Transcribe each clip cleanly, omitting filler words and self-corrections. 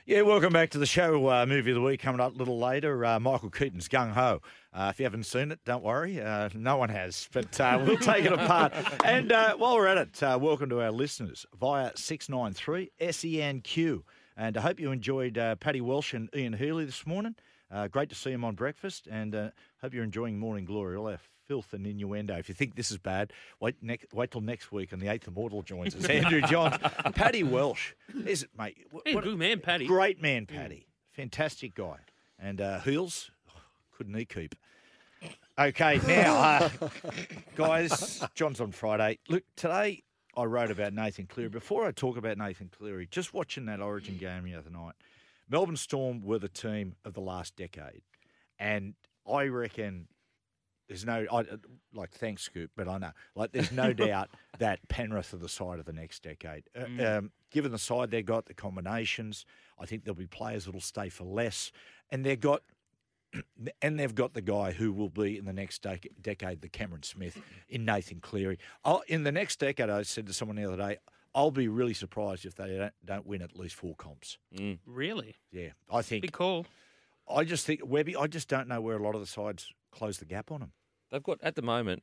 Yeah, welcome back to the show. Movie of the week coming up a little later. Michael Keaton's Gung Ho. If you haven't seen it, don't worry. No one has, but we'll take it apart. And while we're at it, welcome to our listeners via 693 SENQ. And I hope you enjoyed Paddy Welsh and Ian Healy this morning. Great to see him on breakfast, and hope you're enjoying Morning Glory. All our filth and innuendo. If you think this is bad, wait till next week and the Eighth Immortal joins us. Andrew Johns, Paddy Welsh. Is it, mate? He's a good man, Paddy. Great man, Paddy. Fantastic guy. And Heels, couldn't he keep? Okay, now, guys, John's on Friday. Look, today I wrote about Nathan Cleary. Before I talk about Nathan Cleary, just watching that Origin game the other night, Melbourne Storm were the team of the last decade. And I reckon there's thanks, Scoop, but I know. There's no doubt that Penrith are the side of the next decade. Given the side they've got, the combinations, I think there'll be players that'll stay for less. And they've got the guy who will be in the next decade, the Cameron Smith, in Nathan Cleary. In the next decade, I said to someone the other day, I'll be really surprised if they don't win at least 4 comps. Really? Yeah, I think. Big call. I just think, Webby, I just don't know where a lot of the sides close the gap on them. They've got, at the moment,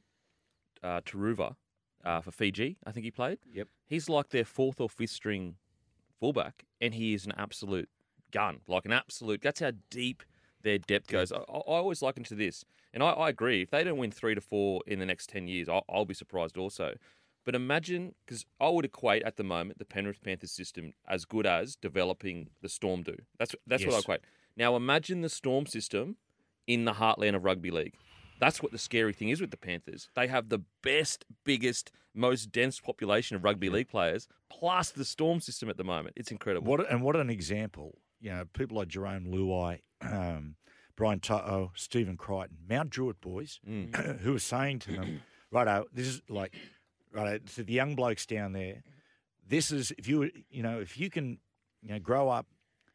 Taruva for Fiji, I think he played. Yep. He's like their 4th or 5th string fullback, and he is an absolute gun. That's how deep their depth goes. I always liken to this, and I agree. If they don't win 3 to 4 in the next 10 years, I'll be surprised also. But imagine, because I would equate at the moment the Penrith Panthers system as good as developing the Storm do. That's Yes. what I equate. Now imagine the Storm system in the heartland of rugby league. That's what the scary thing is with the Panthers. They have the best, biggest, most dense population of rugby league players, plus the Storm system at the moment. It's incredible. What an example. You know, people like Jerome Luai, Brian To'o, Stephen Crichton, Mount Druitt boys, who are saying to them, righto, this is to the young blokes down there, this is, if you can grow up,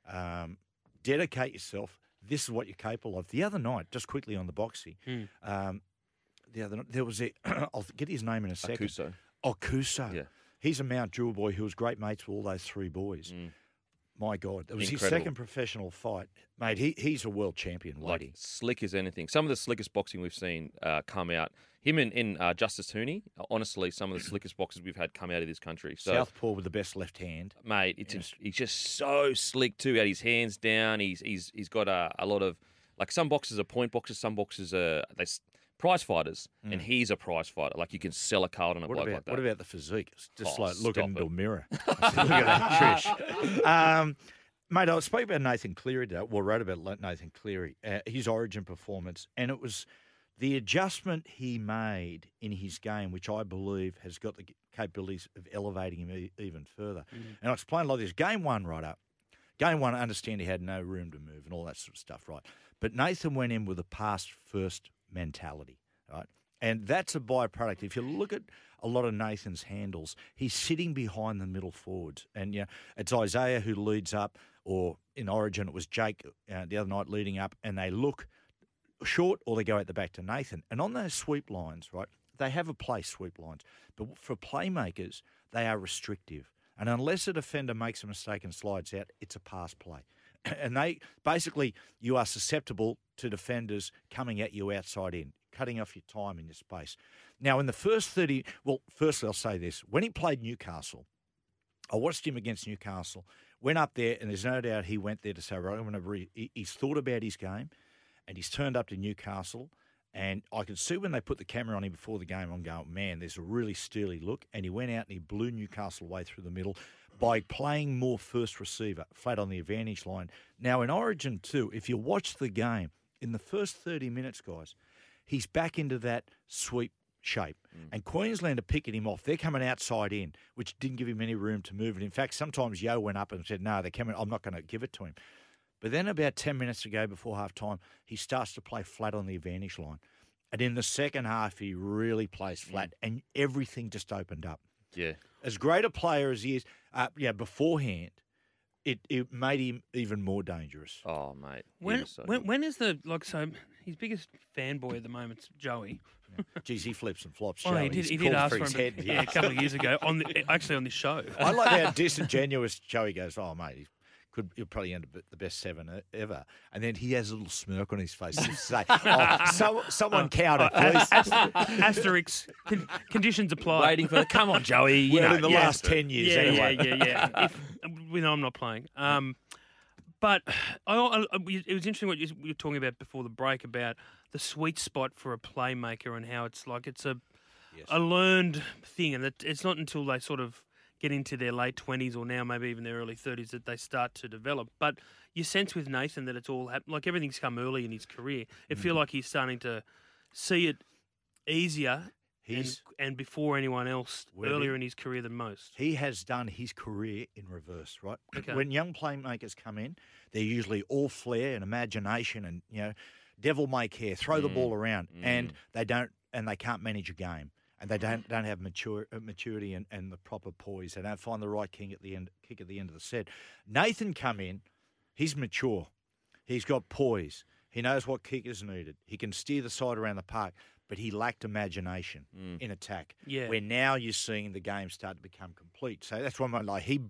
dedicate yourself, this is what you're capable of. The other night, just quickly on the boxing, the other night, there was I'll get his name in a second. Okuso. Yeah. He's a Mount Druitt boy who was great mates with all those 3 boys. My God, it was Incredible. his second professional fight. Mate, he's a world champion, lady. Slick as anything. Some of the slickest boxing we've seen come out. Him and Justice Hooney, honestly, some of the slickest boxers we've had come out of this country. So, Southpaw with the best left hand. mate, he's just so slick too. Had his hands down. He's got a lot of, like, some boxers are point boxers, some boxers are prize fighters, and he's a prize fighter. Like, you can sell a card on a bloke like that. What about the physique? It's just Oh, like looking stop into it. a mirror. Look at that, Trish. Mate, I spoke about Nathan Cleary today. Well, wrote about Nathan Cleary, his Origin performance, and it was the adjustment he made in his game, which I believe has got the capabilities of elevating him even further. And I'll explain like this. Game 1, right up. Game 1, I understand he had no room to move and all that sort of stuff, right? But Nathan went in with a pass-first mentality, right? And that's a byproduct. If you look at a lot of Nathan's handles, he's sitting behind the middle forwards. And, it's Isaiah who leads up, or in Origin it was Jake the other night leading up, and they look short or they go out the back to Nathan. And on those sweep lines, right, they have a place, sweep lines. But for playmakers, they are restrictive. And unless a defender makes a mistake and slides out, it's a pass play. And you are susceptible to defenders coming at you outside in, cutting off your time and your space. Now, in the first 30, firstly, I'll say this. When he played Newcastle, I watched him against Newcastle, went up there, and there's no doubt he went there to say, right, he's thought about his game, and he's turned up to Newcastle, and I could see when they put the camera on him before the game, I'm going, man, there's a really steely look, and he went out and he blew Newcastle away through the middle by playing more first receiver, flat on the advantage line. Now, in Origin 2, if you watch the game, in the first 30 minutes, guys, he's back into that sweep shape. And Queensland are picking him off. They're coming outside in, which didn't give him any room to move. And in fact, sometimes Yo went up and said, no, they're coming. I'm not going to give it to him. But then about 10 minutes to go before half-time, he starts to play flat on the advantage line. And in the second half, he really plays flat, and everything just opened up. Yeah. As great a player as he is, beforehand, it made him even more dangerous. Oh, mate. When is his bibiggest fanboy at the moment's Joey. Geez, he flips and flops. Oh, Joey. he He's did called ask for for his him head. a couple of years ago on this show. I like how disingenuous Joey goes, oh, mate, he'll probably end up the best 7 ever. And then he has a little smirk on his face to say, "Oh, someone counter, please." Asterisk. Conditions apply. Waiting for the come on, Joey. You Well, know, in the last 10 years, anyway. Yeah. If, we know I'm not playing. But it was interesting what you were talking about before the break about the sweet spot for a playmaker and how it's like it's a learned thing, and it's not until they sort of get into their late 20s or now maybe even their early 30s that they start to develop. But you sense with Nathan that it's all like everything's come early in his career. It feel like he's starting to see it easier and before anyone else earlier in his career than most. He has done his career in reverse, right? Okay. When young playmakers come in, they're usually all flair and imagination and, devil may care, throw the ball around, and they can't manage a game. And they don't have maturity and the proper poise. They don't find the right kick at the end of the set. Nathan come in, he's mature. He's got poise. He knows what kick is needed. He can steer the side around the park, but he lacked imagination in attack. Yeah. Where now you're seeing the game start to become complete. So that's why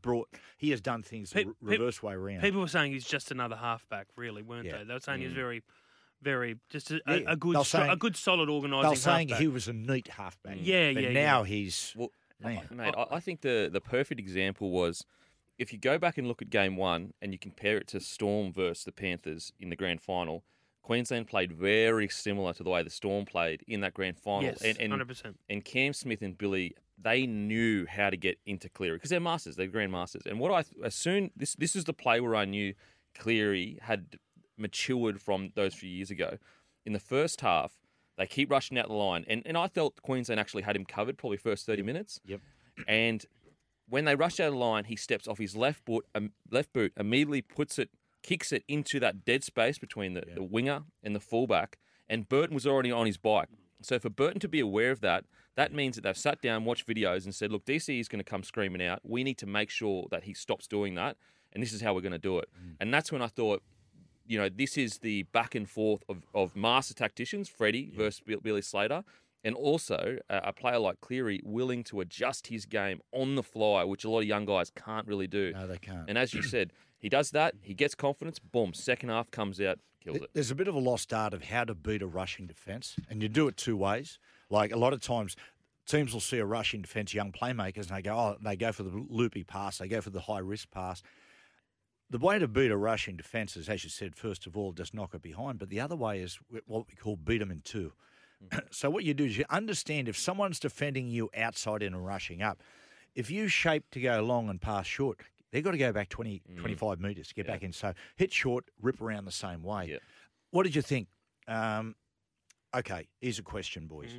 he has done things the reverse way around. People were saying he's just another halfback, really, weren't they? They were saying he's very, very just a good solid organising. They were saying halfback. he was a neat halfback. But now he's Mate, I think the perfect example was if you go back and look at game 1 and you compare it to Storm versus the Panthers in the grand final. Queensland played very similar to the way the Storm played in that grand final. Yes, 100%. And Cam Smith and Billy, they knew how to get into Cleary because they're masters, they're grand masters. And this is the play where I knew Cleary had matured from those few years ago. In the first half, they keep rushing out the line, and I felt Queensland actually had him covered probably first 30 minutes. Yep. And when they rushed out of the line, he steps off his left boot, immediately kicks it into that dead space between the winger and the fullback, and Burton was already on his bike. So for Burton to be aware of that, that means that they've sat down, watched videos and said, look, DC is going to come screaming out. We need to make sure that he stops doing that, and this is how we're going to do it. And that's when I thought, this is the back and forth of master tacticians, Freddie versus Billy Slater, and also a player like Cleary willing to adjust his game on the fly, which a lot of young guys can't really do. No, they can't. And as you said, he does that, he gets confidence, boom, second half comes out, kills it. There's a bit of a lost art of how to beat a rushing defence, and you do it two ways. Like a lot of times, teams will see a rushing defence, young playmakers, and they go for the loopy pass, they go for the high-risk pass. The way to beat a rushing defence is, as you said, first of all, just knock it behind. But the other way is what we call beat them in two. So what you do is you understand if someone's defending you outside in and rushing up, if you shape to go long and pass short, they've got to go back 20, 25 metres to get back in. So hit short, rip around the same way. Yeah. What did you think? Okay, here's a question, boys.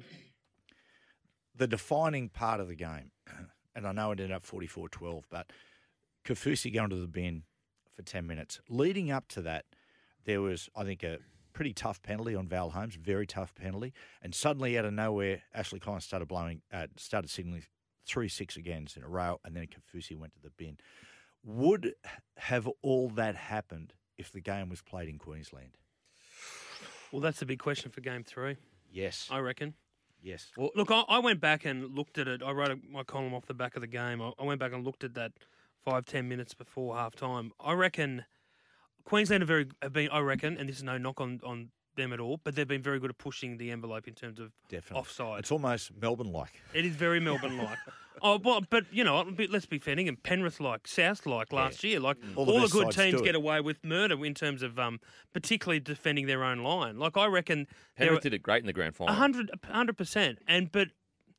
The defining part of the game, and I know it ended up 44-12, but Kaufusi going to the bin for 10 minutes. Leading up to that, there was, I think, a pretty tough penalty on Val Holmes, very tough penalty. And suddenly, out of nowhere, Ashley Collins started signaling 3-6 again in a row, and then Kaufusi went to the bin. Would have all that happened if the game was played in Queensland? Well, that's a big question for Game 3. Yes. I reckon. Yes. Well, look, I went back and looked at it. I wrote my column off the back of the game. I went back and looked at that 5-10 minutes before half-time. I reckon Queensland have been, I reckon, and this is no knock on them at all, but they've been very good at pushing the envelope in terms of offside. It's almost Melbourne-like. It is very Melbourne-like. But let's be fair, and Penrith-like, South-like last year. Like all the good teams get away with murder in terms of particularly defending their own line. Like I reckon Penrith did it great in the grand final. 100%. But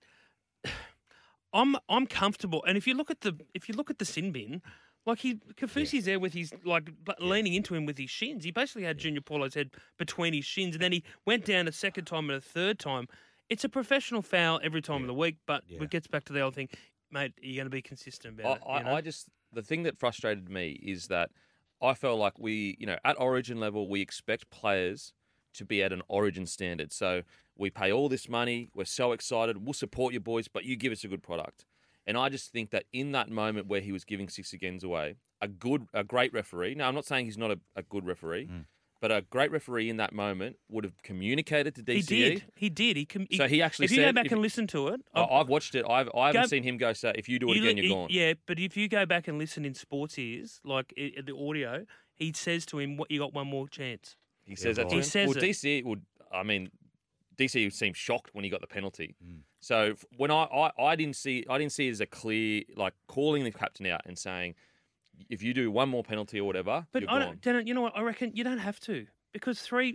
I'm comfortable. And if you look at the sin bin. Like Kaufusi's there with his leaning into him with his shins. He basically had Junior Paulo's head between his shins, and then he went down a second time and a third time. It's a professional foul every time of the week, but it gets back to the old thing, mate. Are you going to be consistent about it? The thing that frustrated me is that I felt like we, at Origin level, we expect players to be at an Origin standard. So we pay all this money, we're so excited, we'll support you boys, but you give us a good product. And I just think that in that moment where he was giving 6 agains away, a great referee. Now, I'm not saying he's not a good referee, But a great referee in that moment would have communicated to DCE. He did. So he actually If you said, go back and listen to it, I've watched it. I haven't seen him go, say, if you do it again, you're gone. Yeah, but if you go back and listen in sports ears, like the audio, he says to him, "You got one more chance." He says that to He him. says well, it. DCE would, I mean, DCE seemed shocked when he got the penalty. So when I didn't see it as a clear, like calling the captain out and saying, if you do one more penalty or whatever, But you're I gone. don't, you know what? I reckon you don't have to because three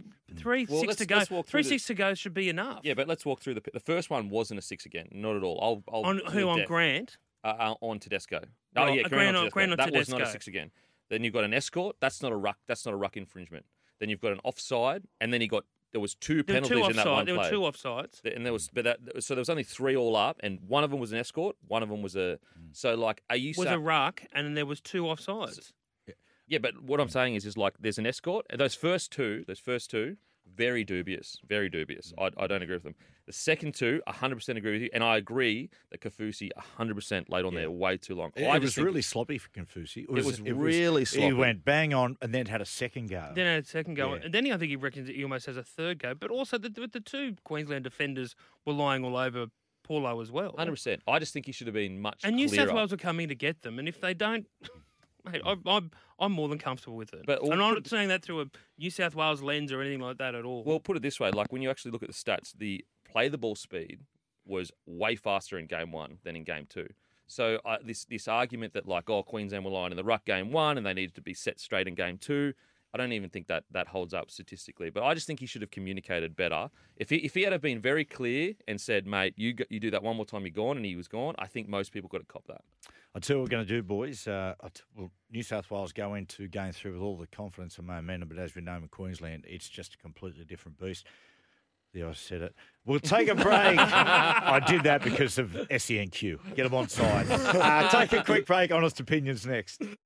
Well, six to go. let's walk through 3-6 to go should be enough. Yeah, but let's walk through the first one wasn't a 6 again, not at all. I'll On who? On Grant? on Tedesco. Right, Oh yeah, Grant on Grant on Tedesco. That was not a Tedesco. 6 again. Then you've got an escort. That's not a ruck. That's not a ruck infringement. Then you've got an offside, and then there was two There were penalties two in that one offside. There were play. two offsides. And there was, so there was only 3 all up, and one of them was an escort, one of them was a. So like, are you Was saying? a ruck, and then there was two offsides. Yeah, but what I'm saying is like, there's an escort, and those first two, very dubious, very dubious. I don't agree with them. The second two, 100% agree with you, and I agree that Kafusi 100% laid on there way too long. It was really sloppy for Confusi. It was really sloppy. He went bang on and then had a second go. Then had a second go, Yeah. and then I think he reckons that he almost has a third go. But also, the two Queensland defenders were lying all over Paulo as well. 100%. I just think he should have been much And New clearer. South Wales are coming to get them, and if they don't, mate, I'm more than comfortable with it. But and I'm not saying that through a New South Wales lens or anything like that at all. Well, put it this way: like when you actually look at the stats, the play the ball speed was way faster in game 1 than in game 2. So this argument that like, oh, Queensland were lying in the ruck game 1 and they needed to be set straight in game 2, I don't even think that holds up statistically. But I just think he should have communicated better. If he had have been very clear and said, mate, you do that one more time, you're gone, and he was gone, I think most people got to cop that. I'll tell you what we're going to do, boys. New South Wales go into going through with all the confidence and momentum, but as we know in Queensland, it's just a completely different beast. There, I said it. We'll take a break. I did that because of SENQ. Get them on side. Take a quick break. Honest Opinions next.